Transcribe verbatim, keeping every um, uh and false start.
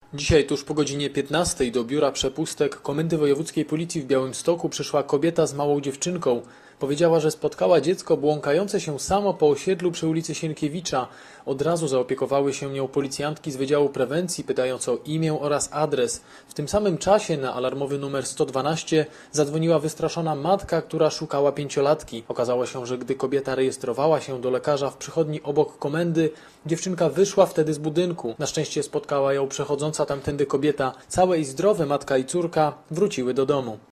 Dzisiaj tuż po godzinie piętnastej do biura przepustek Komendy Wojewódzkiej Policji w Białymstoku przyszła kobieta z małą dziewczynką. Powiedziała, że spotkała dziecko błąkające się samo po osiedlu przy ulicy Sienkiewicza. Od razu zaopiekowały się nią policjantki z Wydziału Prewencji, pytając o imię oraz adres. W tym samym czasie na alarmowy numer sto dwanaście zadzwoniła wystraszona matka, która szukała pięciolatki. Okazało się, że gdy kobieta rejestrowała się do lekarza w przychodni obok komendy, dziewczynka wyszła wtedy z budynku. Na szczęście spotkała ją przechodząca tamtędy kobieta. Całe i zdrowe matka i córka wróciły do domu.